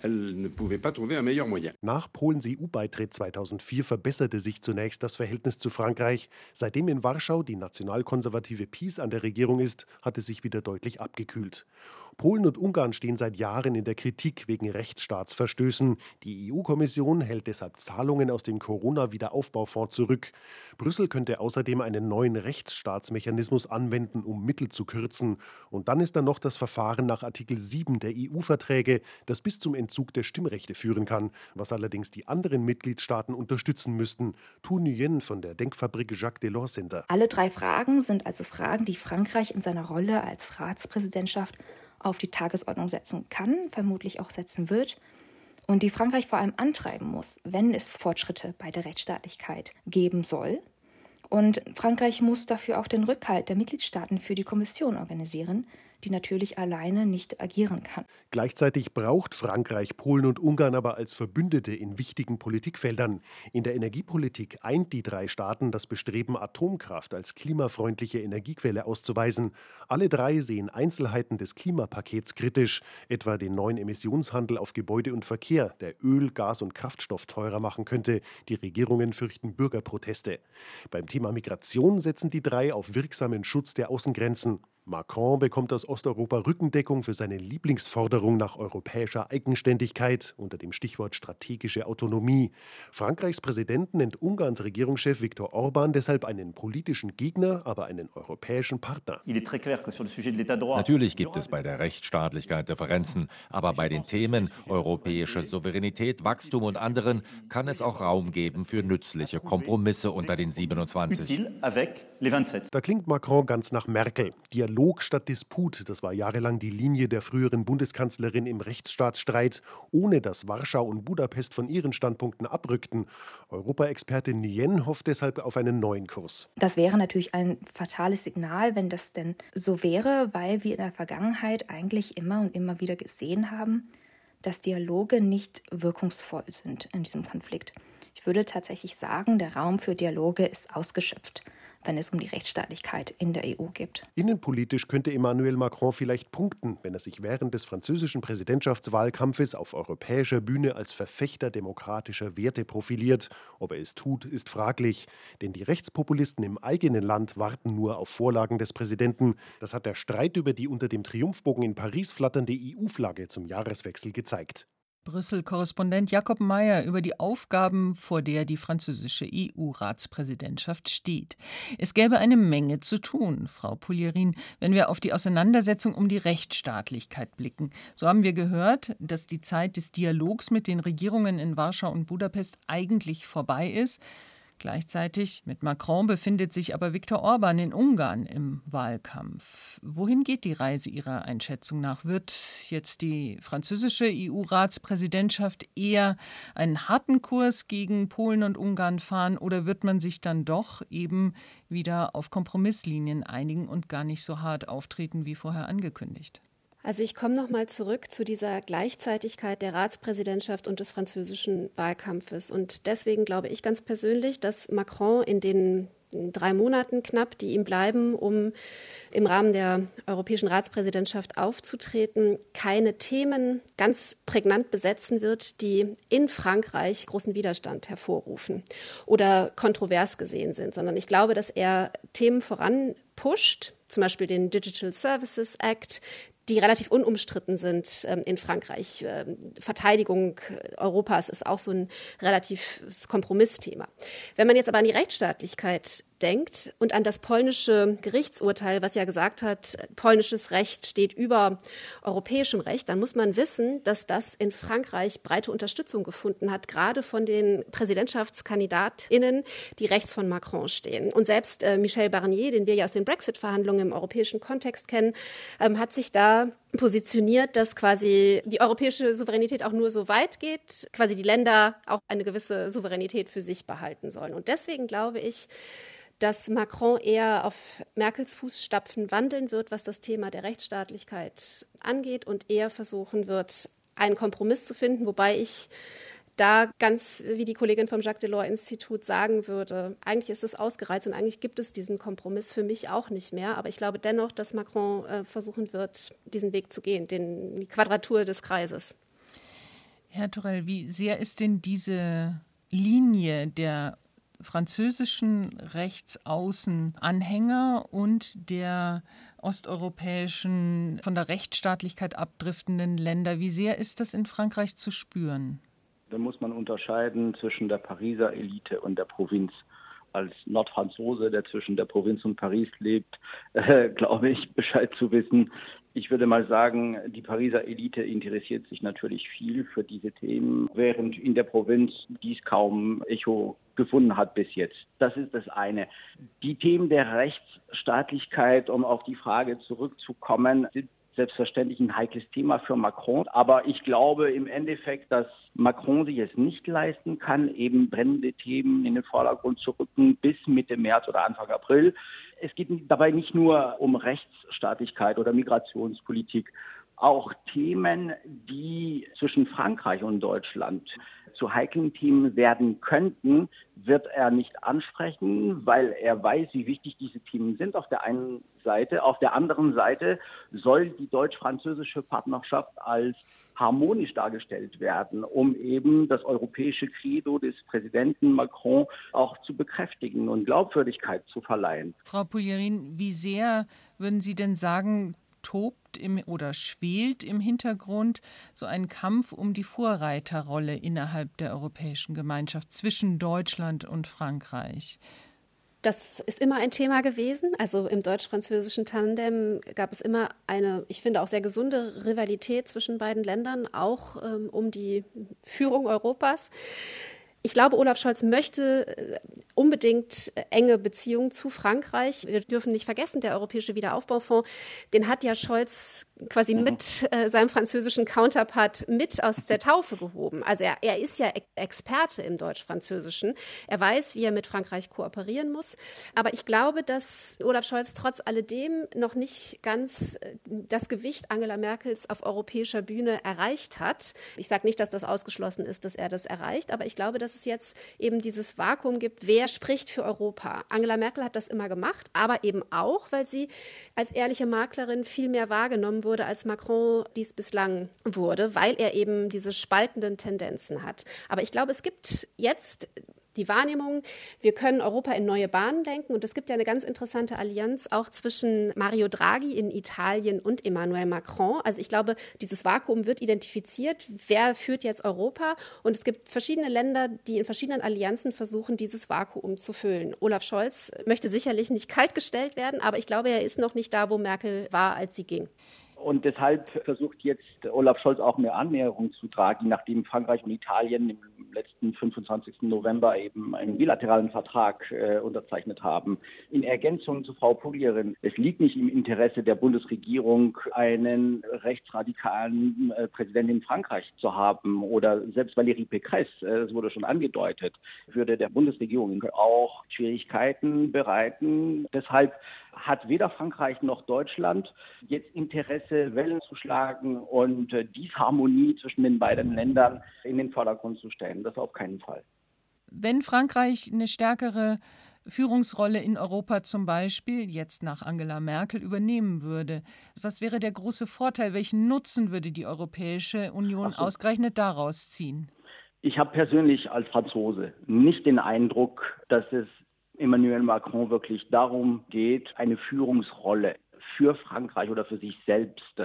nach Polens EU-Beitritt 2004 verbesserte sich zunächst das Verhältnis zu Frankreich. Seitdem in Warschau die nationalkonservative PiS an der Regierung ist, hat es sich wieder deutlich abgekühlt. Polen und Ungarn stehen seit Jahren in der Kritik wegen Rechtsstaatsverstößen. Die EU-Kommission hält deshalb Zahlungen aus dem Corona-Wiederaufbaufonds zurück. Brüssel könnte außerdem einen neuen Rechtsstaatsmechanismus anwenden, um Mittel zu kürzen. Und dann ist da noch das Verfahren nach Artikel 7 der EU-Verträge, das bis zum Entzug der Stimmrechte führen kann, was allerdings die anderen Mitgliedstaaten unterstützen müssten. Tu Nguyen von der Denkfabrik Jacques Delors Center.
Alle drei Fragen sind also Fragen, die Frankreich in seiner Rolle als Ratspräsidentschaft auf die Tagesordnung setzen kann, vermutlich auch setzen wird und die Frankreich vor allem antreiben muss, wenn es Fortschritte bei der Rechtsstaatlichkeit geben soll. Und Frankreich muss dafür auch den Rückhalt der Mitgliedstaaten für die Kommission organisieren, die natürlich alleine nicht agieren kann.
Gleichzeitig braucht Frankreich Polen und Ungarn aber als Verbündete in wichtigen Politikfeldern. In der Energiepolitik eint die drei Staaten das Bestreben, Atomkraft als klimafreundliche Energiequelle auszuweisen. Alle drei sehen Einzelheiten des Klimapakets kritisch, etwa den neuen Emissionshandel auf Gebäude und Verkehr, der Öl, Gas und Kraftstoff teurer machen könnte. Die Regierungen fürchten Bürgerproteste. Beim Thema Migration setzen die drei auf wirksamen Schutz der Außengrenzen. Macron bekommt aus Osteuropa Rückendeckung für seine Lieblingsforderung nach europäischer Eigenständigkeit unter dem Stichwort strategische Autonomie. Frankreichs Präsident nennt Ungarns Regierungschef Viktor Orban deshalb einen politischen Gegner, aber einen europäischen Partner.
Natürlich gibt es bei der Rechtsstaatlichkeit Differenzen, aber bei den Themen europäische Souveränität, Wachstum und anderen kann es auch Raum geben für nützliche Kompromisse unter den 27.
Da klingt Macron ganz nach Merkel. Dialog statt Disput, das war jahrelang die Linie der früheren Bundeskanzlerin im Rechtsstaatsstreit, ohne dass Warschau und Budapest von ihren Standpunkten abrückten. Europaexpertin Nguyen hofft deshalb auf einen neuen Kurs.
Das wäre natürlich ein fatales Signal, wenn das denn so wäre, weil wir in der Vergangenheit eigentlich immer und immer wieder gesehen haben, dass Dialoge nicht wirkungsvoll sind in diesem Konflikt. Ich würde tatsächlich sagen, der Raum für Dialoge ist ausgeschöpft, wenn es um die Rechtsstaatlichkeit in der EU geht.
Innenpolitisch könnte Emmanuel Macron vielleicht punkten, wenn er sich während des französischen Präsidentschaftswahlkampfes auf europäischer Bühne als Verfechter demokratischer Werte profiliert. Ob er es tut, ist fraglich. Denn die Rechtspopulisten im eigenen Land warten nur auf Vorlagen des Präsidenten. Das hat der Streit über die unter dem Triumphbogen in Paris flatternde EU-Flagge zum Jahreswechsel gezeigt.
Brüssel-Korrespondent Jakob Mayer über die Aufgaben, vor der die französische EU-Ratspräsidentschaft steht. Es gäbe eine Menge zu tun, Frau Poulierin, wenn wir auf die Auseinandersetzung um die Rechtsstaatlichkeit blicken. So haben wir gehört, dass die Zeit des Dialogs mit den Regierungen in Warschau und Budapest eigentlich vorbei ist. Gleichzeitig mit Macron befindet sich aber Viktor Orban in Ungarn im Wahlkampf. Wohin geht die Reise Ihrer Einschätzung nach? Wird jetzt die französische EU-Ratspräsidentschaft eher einen harten Kurs gegen Polen und Ungarn fahren oder wird man sich dann doch eben wieder auf Kompromisslinien einigen und gar nicht so hart auftreten wie vorher angekündigt?
Also ich komme noch mal zurück zu dieser Gleichzeitigkeit der Ratspräsidentschaft und des französischen Wahlkampfes. Und deswegen glaube ich ganz persönlich, dass Macron in den 3 Monaten knapp, die ihm bleiben, um im Rahmen der europäischen Ratspräsidentschaft aufzutreten, keine Themen ganz prägnant besetzen wird, die in Frankreich großen Widerstand hervorrufen oder kontrovers gesehen sind, sondern ich glaube, dass er Themen voranpusht, zum Beispiel den Digital Services Act, die relativ unumstritten sind in Frankreich. Verteidigung Europas ist auch so ein relatives Kompromissthema. Wenn man jetzt aber an die Rechtsstaatlichkeit denkt und an das polnische Gerichtsurteil, was ja gesagt hat, polnisches Recht steht über europäischem Recht, dann muss man wissen, dass das in Frankreich breite Unterstützung gefunden hat, gerade von den PräsidentschaftskandidatInnen, die rechts von Macron stehen. Und selbst Michel Barnier, den wir ja aus den Brexit-Verhandlungen im europäischen Kontext kennen, hat sich da positioniert, dass quasi die europäische Souveränität auch nur so weit geht, quasi die Länder auch eine gewisse Souveränität für sich behalten sollen. Und deswegen glaube ich, dass Macron eher auf Merkels Fußstapfen wandeln wird, was das Thema der Rechtsstaatlichkeit angeht und eher versuchen wird, einen Kompromiss zu finden, wobei ich da ganz wie die Kollegin vom Jacques Delors Institut sagen würde, eigentlich ist es ausgereizt und eigentlich gibt es diesen Kompromiss für mich auch nicht mehr. Aber ich glaube dennoch, dass Macron versuchen wird, diesen Weg zu gehen, die Quadratur des Kreises.
Herr Thorel, wie sehr ist denn diese Linie der französischen Rechtsaußenanhänger und der osteuropäischen, von der Rechtsstaatlichkeit abdriftenden Länder, wie sehr ist das in Frankreich zu spüren?
Da muss man unterscheiden zwischen der Pariser Elite und der Provinz. Als Nordfranzose, der zwischen der Provinz und Paris lebt, glaube ich, Bescheid zu wissen. Ich würde mal sagen, die Pariser Elite interessiert sich natürlich viel für diese Themen, während in der Provinz dies kaum Echo gefunden hat bis jetzt. Das ist das eine. Die Themen der Rechtsstaatlichkeit, um auf die Frage zurückzukommen, sind selbstverständlich ein heikles Thema für Macron. Aber ich glaube im Endeffekt, dass Macron sich es nicht leisten kann, eben brennende Themen in den Vordergrund zu rücken bis Mitte März oder Anfang April. Es geht dabei nicht nur um Rechtsstaatlichkeit oder Migrationspolitik, auch Themen, die zwischen Frankreich und Deutschland zu heiklen Themen werden könnten, wird er nicht ansprechen, weil er weiß, wie wichtig diese Themen sind auf der einen Seite. Auf der anderen Seite soll die deutsch-französische Partnerschaft als harmonisch dargestellt werden, um eben das europäische Credo des Präsidenten Macron auch zu bekräftigen und Glaubwürdigkeit zu verleihen.
Frau Pouliérin, wie sehr würden Sie denn sagen, tobt oder schwelt im Hintergrund so ein Kampf um die Vorreiterrolle innerhalb der Europäischen Gemeinschaft zwischen Deutschland und Frankreich?
Das ist immer ein Thema gewesen. Also im deutsch-französischen Tandem gab es immer eine, ich finde, auch sehr gesunde Rivalität zwischen beiden Ländern, auch um die Führung Europas. Ich glaube, Olaf Scholz möchte unbedingt enge Beziehungen zu Frankreich. Wir dürfen nicht vergessen, der Europäische Wiederaufbaufonds, den hat ja Scholz quasi mit seinem französischen Counterpart mit aus der Taufe gehoben. Also er ist ja Experte im Deutsch-Französischen. Er weiß, wie er mit Frankreich kooperieren muss. Aber ich glaube, dass Olaf Scholz trotz alledem noch nicht ganz das Gewicht Angela Merkels auf europäischer Bühne erreicht hat. Ich sage nicht, dass das ausgeschlossen ist, dass er das erreicht, aber ich glaube, dass es jetzt eben dieses Vakuum gibt, wer spricht für Europa. Angela Merkel hat das immer gemacht, aber eben auch, weil sie als ehrliche Maklerin viel mehr wahrgenommen wurde, als Macron dies bislang wurde, weil er eben diese spaltenden Tendenzen hat. Aber ich glaube, es gibt jetzt die Wahrnehmung, wir können Europa in neue Bahnen lenken. Und es gibt ja eine ganz interessante Allianz auch zwischen Mario Draghi in Italien und Emmanuel Macron. Also ich glaube, dieses Vakuum wird identifiziert. Wer führt jetzt Europa? Und es gibt verschiedene Länder, die in verschiedenen Allianzen versuchen, dieses Vakuum zu füllen. Olaf Scholz möchte sicherlich nicht kaltgestellt werden, aber ich glaube, er ist noch nicht da, wo Merkel war, als sie ging.
Und deshalb versucht jetzt Olaf Scholz auch eine Annäherung zu Draghi, nachdem Frankreich und Italien im letzten 25. November eben einen bilateralen Vertrag unterzeichnet haben. In Ergänzung zu Frau Pouliérin, es liegt nicht im Interesse der Bundesregierung, einen rechtsradikalen Präsidenten in Frankreich zu haben. Oder selbst Valérie Pécresse, das wurde schon angedeutet, würde der Bundesregierung auch Schwierigkeiten bereiten. Deshalb hat weder Frankreich noch Deutschland jetzt Interesse, Wellen zu schlagen und Disharmonie zwischen den beiden Ländern in den Vordergrund zu stellen. Das auf keinen Fall.
Wenn Frankreich eine stärkere Führungsrolle in Europa zum Beispiel jetzt nach Angela Merkel übernehmen würde, was wäre der große Vorteil? Welchen Nutzen würde die Europäische Union ausgerechnet daraus ziehen?
Ich habe persönlich als Franzose nicht den Eindruck, dass es Emmanuel Macron wirklich darum geht, eine Führungsrolle für Frankreich oder für sich selbst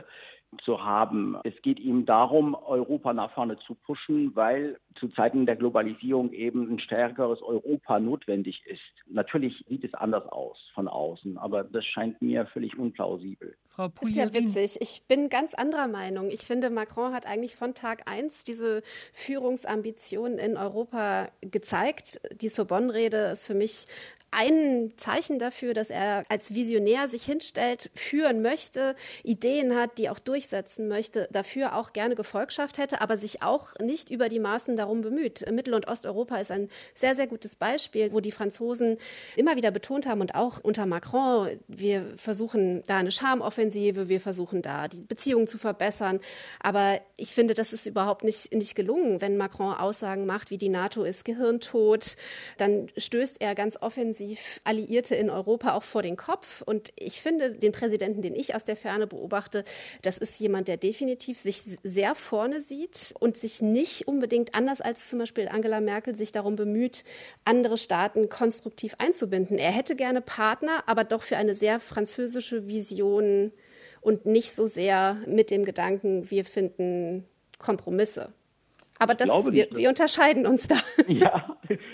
zu haben. Es geht ihm darum, Europa nach vorne zu pushen, weil zu Zeiten der Globalisierung eben ein stärkeres Europa notwendig ist. Natürlich sieht es anders aus von außen, aber das scheint mir völlig unplausibel.
Frau
Pulierin. Ist ja witzig. Ich bin ganz anderer Meinung. Ich finde, Macron hat eigentlich von Tag 1 diese Führungsambitionen in Europa gezeigt. Die Sorbonne-Rede ist für mich ein Zeichen dafür, dass er als Visionär sich hinstellt, führen möchte, Ideen hat, die auch durchsetzen möchte, dafür auch gerne Gefolgschaft hätte, aber sich auch nicht über die Maßen darum bemüht. Mittel- und Osteuropa ist ein sehr, sehr gutes Beispiel, wo die Franzosen immer wieder betont haben und auch unter Macron, wir versuchen da eine Charmoffensive, wir versuchen da die Beziehungen zu verbessern, aber ich finde, das ist überhaupt nicht gelungen. Wenn Macron Aussagen macht, wie die NATO ist gehirntot, dann stößt er ganz offensiv Alliierte in Europa auch vor den Kopf. Und ich finde, den Präsidenten, den ich aus der Ferne beobachte, das ist jemand, der definitiv sich sehr vorne sieht und sich nicht unbedingt, anders als zum Beispiel Angela Merkel, sich darum bemüht, andere Staaten konstruktiv einzubinden. Er hätte gerne Partner, aber doch für eine sehr französische Vision und nicht so sehr mit dem Gedanken, wir finden Kompromisse. Aber wir unterscheiden uns da.
Ja,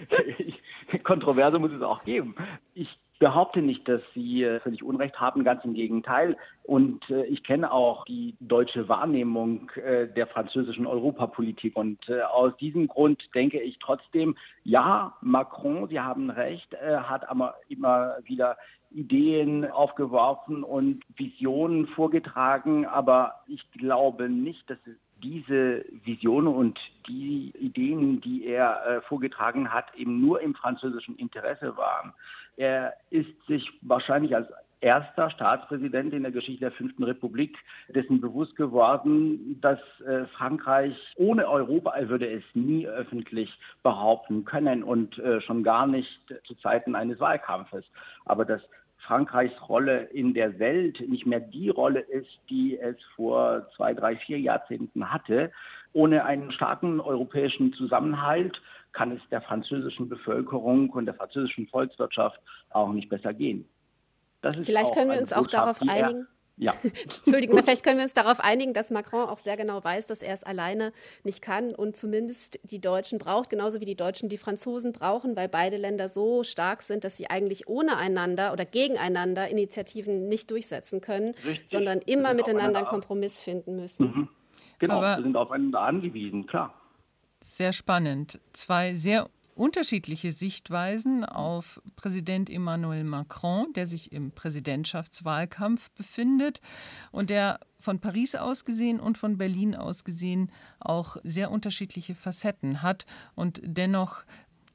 Kontroverse muss es auch geben. Ich behaupte nicht, dass Sie völlig Unrecht haben, ganz im Gegenteil. Und ich kenne auch die deutsche Wahrnehmung der französischen Europapolitik. Und aus diesem Grund denke ich trotzdem, ja, Macron, Sie haben recht, hat aber immer wieder Ideen aufgeworfen und Visionen vorgetragen. Aber ich glaube nicht, dass es diese Visionen und die Ideen, die er vorgetragen hat, eben nur im französischen Interesse waren. Er ist sich wahrscheinlich als erster Staatspräsident in der Geschichte der 5. Republik dessen bewusst geworden, dass Frankreich ohne Europa, er würde es nie öffentlich behaupten können und schon gar nicht zu Zeiten eines Wahlkampfes. Aber dass Frankreichs Rolle in der Welt nicht mehr die Rolle ist, die es vor 2, 3, 4 Jahrzehnten hatte. Ohne einen starken europäischen Zusammenhalt kann es der französischen Bevölkerung und der französischen Volkswirtschaft auch nicht besser gehen. Das ist
Vielleicht können wir uns auch darauf einigen.
Ja.
Entschuldigung, vielleicht können wir uns darauf einigen, dass Macron auch sehr genau weiß, dass er es alleine nicht kann und zumindest die Deutschen braucht, genauso wie die Deutschen die Franzosen brauchen, weil beide Länder so stark sind, dass sie eigentlich ohne einander oder gegeneinander Initiativen nicht durchsetzen können,
Richtig.
Sondern immer miteinander einen Kompromiss finden müssen.
Mhm. Genau, wir sind aufeinander angewiesen, klar.
Sehr spannend. 2 sehr unterschiedliche Sichtweisen auf Präsident Emmanuel Macron, der sich im Präsidentschaftswahlkampf befindet und der von Paris aus gesehen und von Berlin aus gesehen auch sehr unterschiedliche Facetten hat und dennoch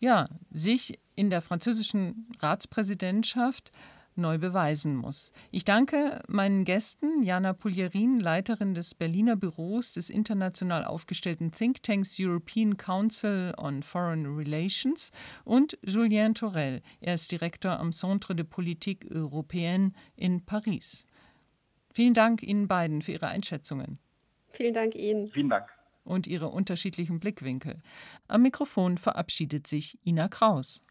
sich in der französischen Ratspräsidentschaft neu beweisen muss. Ich danke meinen Gästen, Jana Pulierin, Leiterin des Berliner Büros des international aufgestellten Thinktanks European Council on Foreign Relations und Julien Thorel. Er ist Direktor am Centre de Politique Européenne in Paris. Vielen Dank Ihnen beiden für Ihre Einschätzungen.
Vielen Dank Ihnen.
Vielen Dank.
Und Ihre unterschiedlichen Blickwinkel. Am Mikrofon verabschiedet sich Ina Kraus.